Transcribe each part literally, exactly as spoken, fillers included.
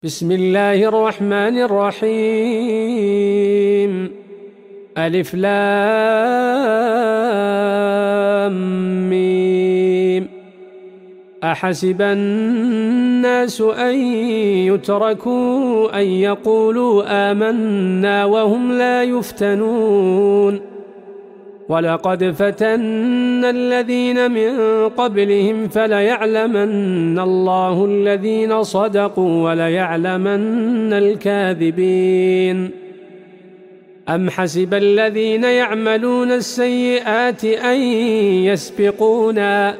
بسم الله الرحمن الرحيم. ألف لام ميم. أحسب الناس أن يتركوا أن يقولوا آمنا وهم لا يفتنون ولقد فتنا الذين من قبلهم فليعلمن الله الذين صدقوا وليعلمن الكاذبين. أم حسب الذين يعملون السيئات أن يسبقونا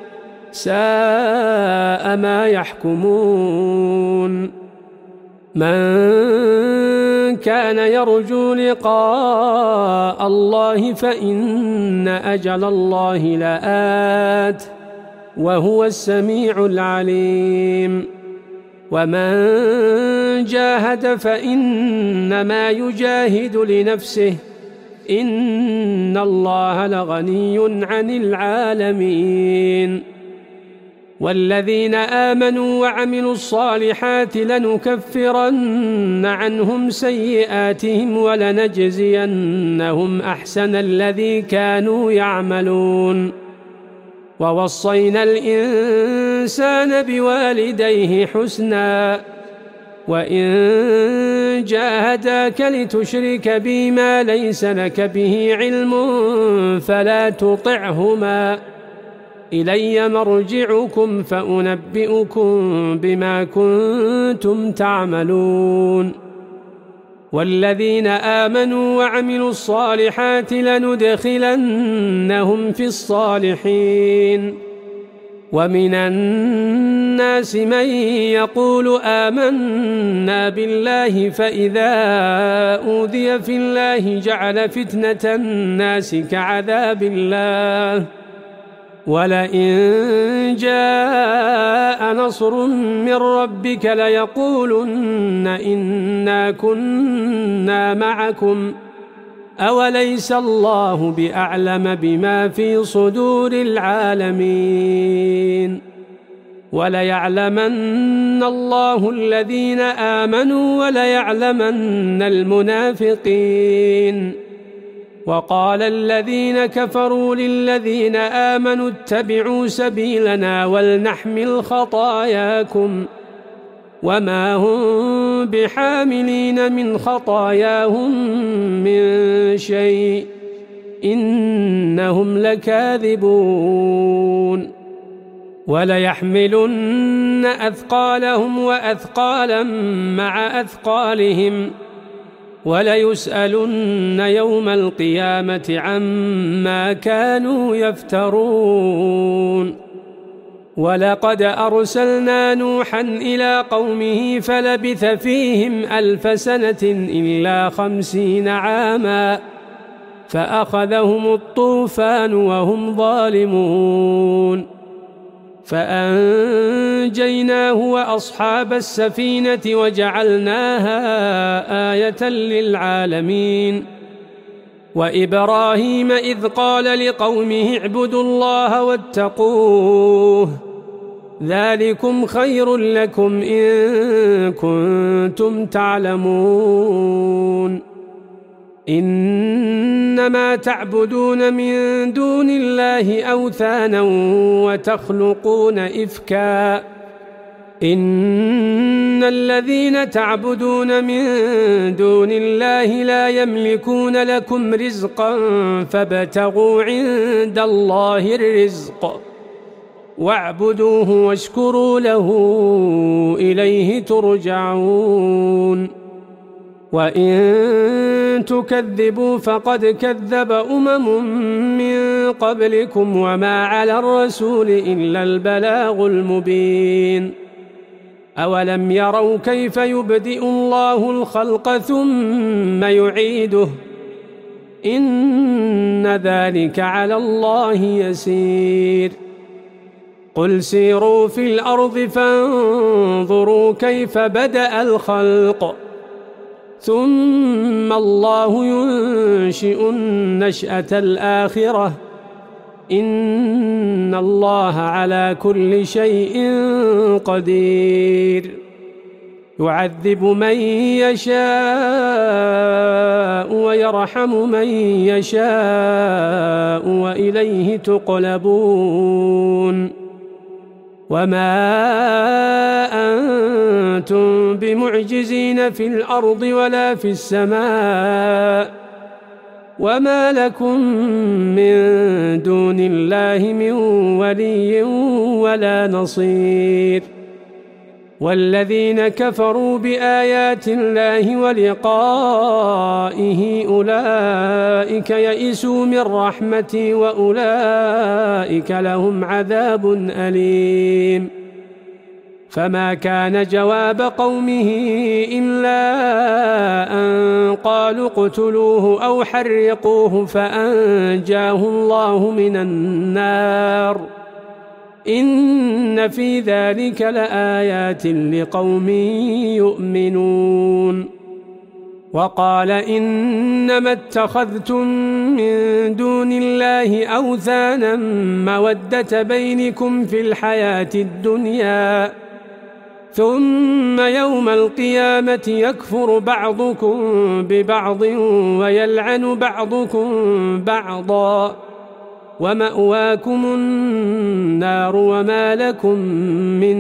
ساء ما يحكمون. من كان يرجو لقاء الله فإن أجل الله لآت وهو السميع العليم. ومن جاهد فإنما يجاهد لنفسه إن الله لغني عن العالمين. والذين آمنوا وعملوا الصالحات لنكفرن عنهم سيئاتهم ولنجزينهم أحسن الذي كانوا يعملون. ووصينا الإنسان بوالديه حسنا وإن جاهداك لتشرك بي ما ليس لك به علم فلا تطعهما إلي مرجعكم فأنبئكم بما كنتم تعملون. والذين آمنوا وعملوا الصالحات لندخلنهم في الصالحين. ومن الناس من يقول آمنا بالله فإذا أوذي في الله جعل فتنة الناس كعذاب الله ولئن جاء نصر من ربك ليقولن إنا كنا معكم أوليس الله بأعلم بما في صدور العالمين. وليعلمن الله الذين آمنوا وليعلمن المنافقين. وقال الذين كفروا للذين آمنوا اتبعوا سبيلنا ولنحمل خطاياكم وما هم بحاملين من خطاياهم من شيء إنهم لكاذبون. وليحملن أثقالهم وأثقالا مع أثقالهم وليسألن يوم القيامة عما كانوا يفترون. ولقد أرسلنا نوحا إلى قومه فلبث فيهم ألف سنة إلا خمسين عاما فأخذهم الطوفان وهم ظالمون فأنجيناه وأصحاب السفينة وجعلناها آية للعالمين. وإبراهيم إذ قال لقومه اعبدوا الله واتقوه ذلكم خير لكم إن كنتم تعلمون. إنما تعبدون من دون الله أوثانا وتخلقون إفكا إن الذين تعبدون من دون الله لا يملكون لكم رزقا فابتغوا عند الله الرزق واعبدوه واشكروا له إليه ترجعون. وإن تكذبوا فقد كذب أمم من قبلكم وما على الرسول إلا البلاغ المبين. أولم يروا كيف يبدئ الله الخلق ثم يعيده إن ذلك على الله يسير. قل سيروا في الأرض فانظروا كيف بدأ الخلق ثم الله ينشئ النشأة الآخرة إن الله على كل شيء قدير. يعذب من يشاء ويرحم من يشاء وإليه تقلبون وما أنتم بمعجزين في الأرض ولا في السماء وما لكم من دون الله من ولي ولا نصير والذين كفروا بآيات الله ولقائه أولئك يئسوا من رحمتي وأولئك لهم عذاب أليم فما كان جواب قومه إلا أن قالوا اقتلوه أو حرقوه فأنجاه الله من النار إن في ذلك لآيات لقوم يؤمنون وقال إنما اتخذتم من دون الله أوثانا مودة بينكم في الحياة الدنيا ثم يوم القيامة يكفر بعضكم ببعض ويلعن بعضكم بعضا ومأواكم النار وما لكم من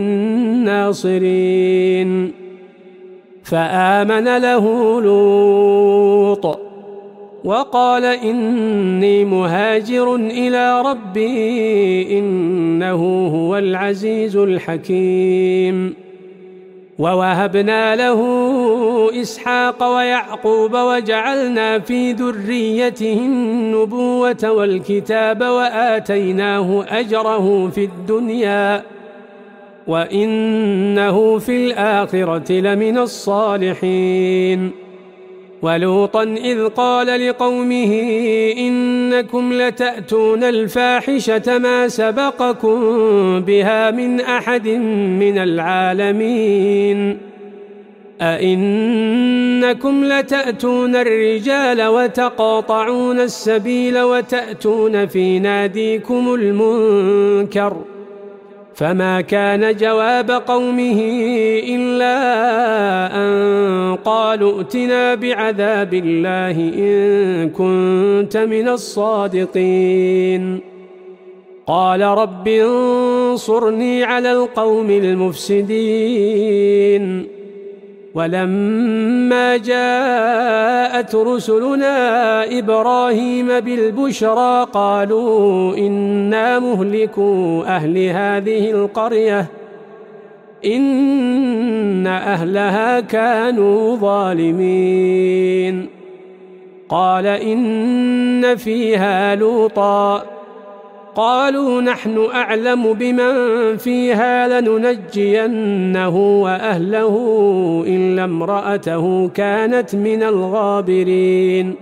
ناصرين فآمن له لوط وقال إني مهاجر إلى ربي إنه هو العزيز الحكيم ووهبنا له إسحاق ويعقوب وجعلنا في ذريته النبوة والكتاب وآتيناه أجره في الدنيا وإنه في الآخرة لمن الصالحين ولوطا إذ قال لقومه إنكم لتأتون الفاحشة ما سبقكم بها من أحد من العالمين أئنكم لتأتون الرجال وتقاطعون السبيل وتأتون في ناديكم المنكر فما كان جواب قومه إلا أن قالوا ائتنا بعذاب الله إن كنت من الصادقين قال رب انصرني على القوم المفسدين ولما جاءت رسلنا إبراهيم بالبشرى قالوا إنا مهلكو أهل هذه القرية إن أهلها كانوا ظالمين قال إن فيها لوطا قالوا نحن أعلم بمن فيها لننجينه وأهله إلا امرأته كانت من الغابرين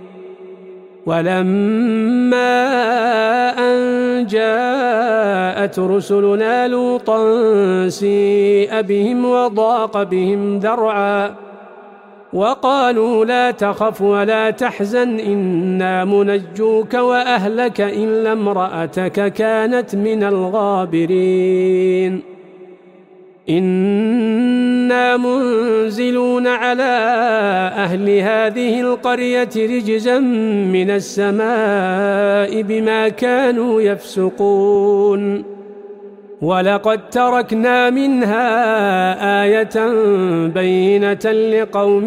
ولما أن جاءت رسلنا لوطا سيء بهم وضاق بهم ذرعا وقالوا لا تخف ولا تحزن إنا منجوك وأهلك إلا امرأتك كانت من الغابرين إنا منزلون على أهل هذه القرية رجزا من السماء بما كانوا يفسقون ولقد تركنا منها آية بينة لقوم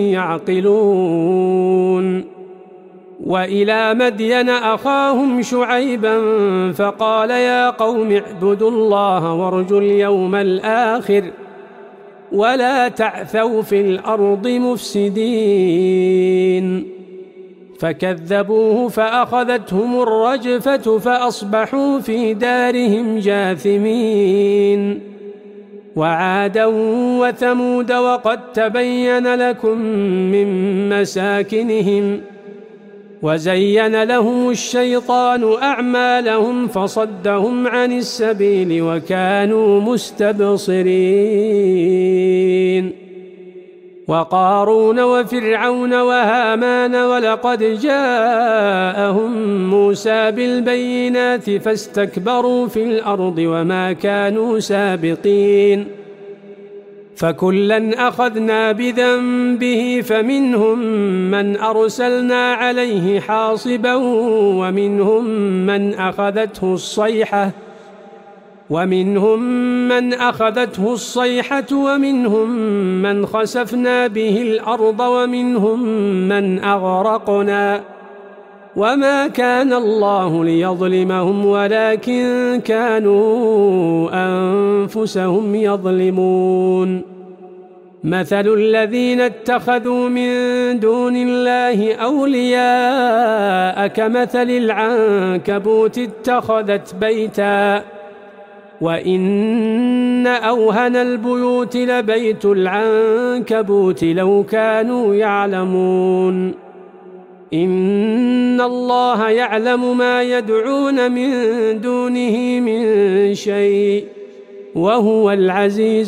يعقلون وإلى مدين أخاهم شعيبا فقال يا قوم اعبدوا الله وارجوا اليوم الآخر ولا تعثوا في الأرض مفسدين فكذبوه فأخذتهم الرجفة فأصبحوا في دارهم جاثمين وعادا وثمود وقد تبين لكم من مساكنهم وزين لهم الشيطان أعمالهم فصدهم عن السبيل وكانوا مستبصرين وقارون وفرعون وهامان ولقد جاءهم موسى بالبينات فاستكبروا في الأرض وما كانوا سابقين فكلا أخذنا بذنبه فمنهم من أرسلنا عليه حاصبا ومنهم من أخذته الصيحة ومنهم من أخذته الصيحة ومنهم من خسفنا به الأرض ومنهم من أغرقنا وما كان الله ليظلمهم ولكن كانوا أنفسهم يظلمون مثل الذين اتخذوا من دون الله أولياء كمثل العنكبوت اتخذت بيتا وإن أوهن البيوت لبيت العنكبوت لو كانوا يعلمون إن الله يعلم ما يدعون من دونه من شيء وهو العزيز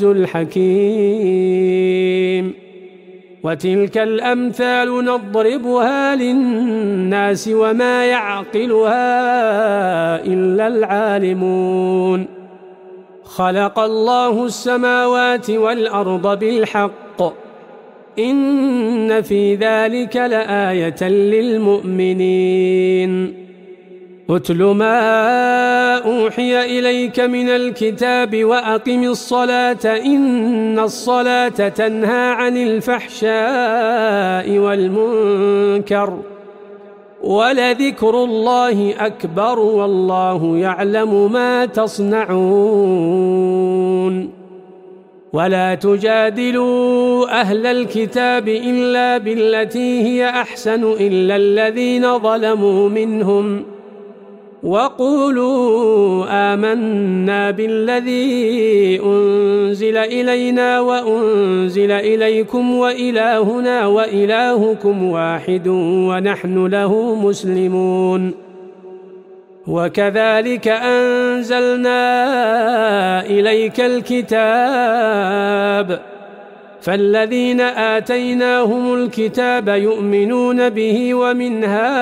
الحكيم وتلك الأمثال نضربها للناس وما يعقلها إلا العالمون خلق الله السماوات والأرض بالحق إن في ذلك لآية للمؤمنين اتل ما أوحي إليك من الكتاب وأقم الصلاة إن الصلاة تنهى عن الفحشاء والمنكر ولذكر الله أكبر والله يعلم ما تصنعون ولا تجادلوا أهل الكتاب إلا بالتي هي أحسن إلا الذين ظلموا منهم وقولوا آمنا بالذي أنزل إلينا وأنزل إليكم وإلهنا وإلهكم واحد ونحن له مسلمون وكذلك أنزلنا إليك الكتاب فالذين آتيناهم الكتاب يؤمنون به ومن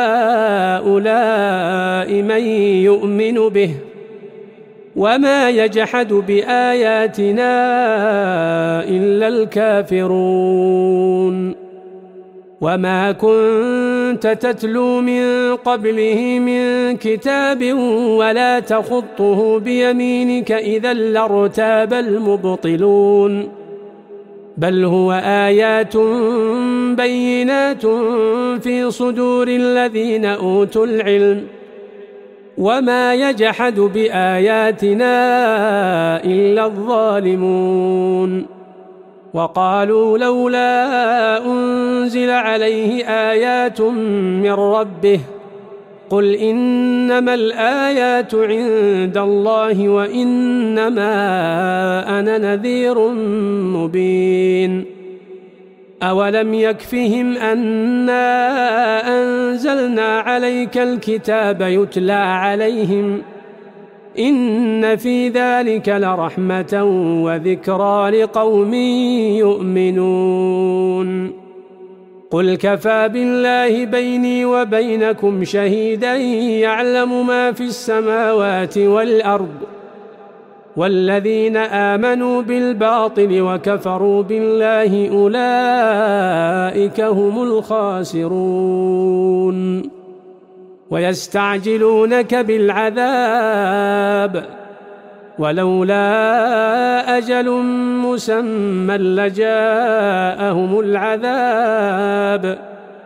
هؤلاء من يؤمن به وما يجحد بآياتنا إلا الكافرون وما كنت تتلو من قبله من كتاب ولا تخطه بيمينك إذا لارتاب المبطلون بل هو آيات بينات في صدور الذين أوتوا العلم وما يجحد بآياتنا إلا الظالمون وقالوا لولا أنزل عليه آيات من ربه قل إنما الآيات عند الله وإنما أنا نذير مبين أولم يكفهم أنا أنزلنا عليك الكتاب يتلى عليهم إن في ذلك لرحمة وذكرى لقوم يؤمنون قل كفى بالله بيني وبينكم شهيدا يعلم ما في السماوات والأرض والذين آمنوا بالباطل وكفروا بالله أولئك هم الخاسرون ويستعجلونك بالعذاب ولولا أجل مسمى لجاءهم العذاب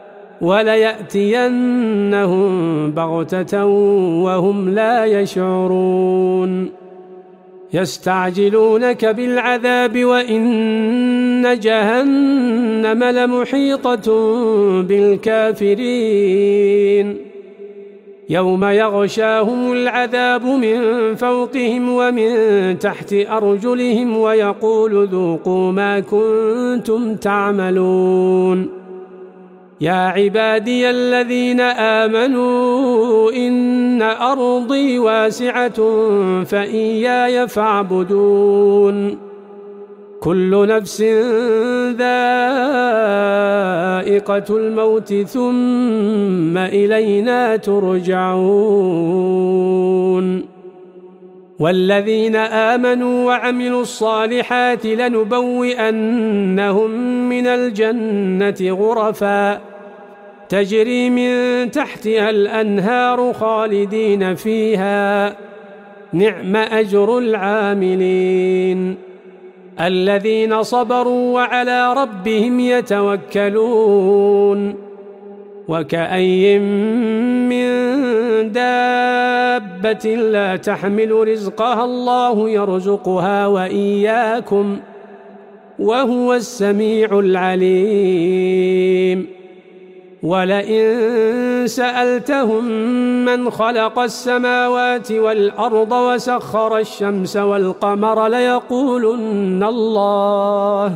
وليأتينهم بغتة وهم لا يشعرون يستعجلونك بالعذاب وإن جهنم لمحيطة بالكافرين يوم يغشاهم العذاب من فوقهم ومن تحت أرجلهم ويقول ذوقوا ما كنتم تعملون يا عبادي الذين آمنوا إن أرضي واسعة فإياي فاعبدون كل نفس ذائقة الموت ثم إلينا ترجعون والذين آمنوا وعملوا الصالحات لنبوئنهم من الجنة غرفا تجري من تحتها الأنهار خالدين فيها نعم أجر العاملين الذين صبروا وعلى ربهم يتوكلون وكأي من دابة لا تحمل رزقها الله يرزقها وإياكم وهو السميع العليم ولئن سألتهم من خلق السماوات والأرض وسخر الشمس والقمر ليقولن الله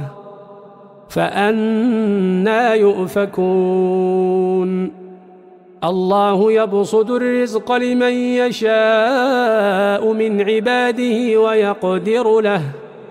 فأنى يؤفكون الله يبسط الرزق لمن يشاء من عباده ويقدر له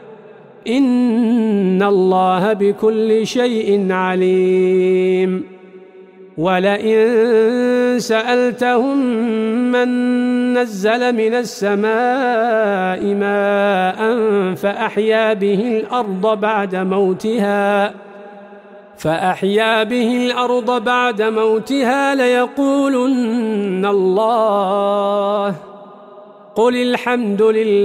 إن الله بكل شيء عليم ولئن سألتهم من نزل من السماء ماء فأحيا به الأرض بعد موتها فأحيا به الأرض بعد موتها ليقولن الله قل الحمد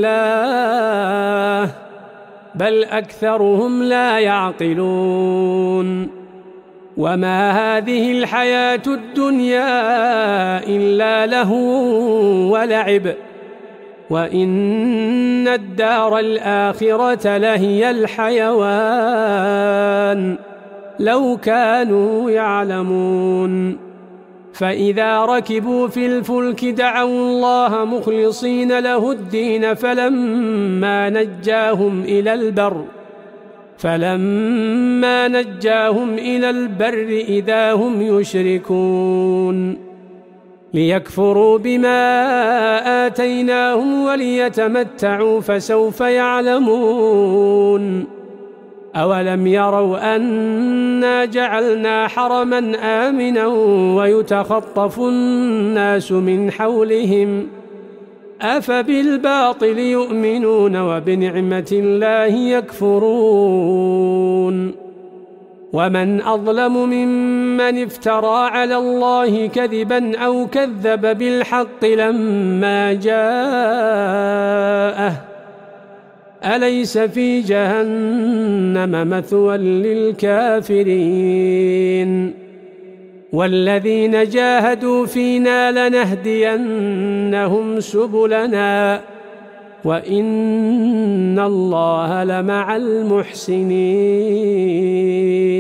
لله بل أكثرهم لا يعقلون وما هذه الحياة الدنيا إلا لهو ولعب وإن الدار الآخرة لهي الحيوان لو كانوا يعلمون فإذا ركبوا في الفلك دعوا الله مخلصين له الدين فلما نجاهم إلى البر فلما نجاهم إلى البر إذا هم يشركون ليكفروا بما آتيناهم وليتمتعوا فسوف يعلمون أولم يروا أنا جعلنا حرما آمنا ويتخطف الناس من حولهم أفبالباطل يؤمنون وبنعمة الله يكفرون ومن أظلم ممن افترى على الله كذبا أو كذب بالحق لما جاءه أليس في جهنم مثوى للكافرين والذين جاهدوا فينا لنهدينهم سبلنا وإن الله لمع المحسنين.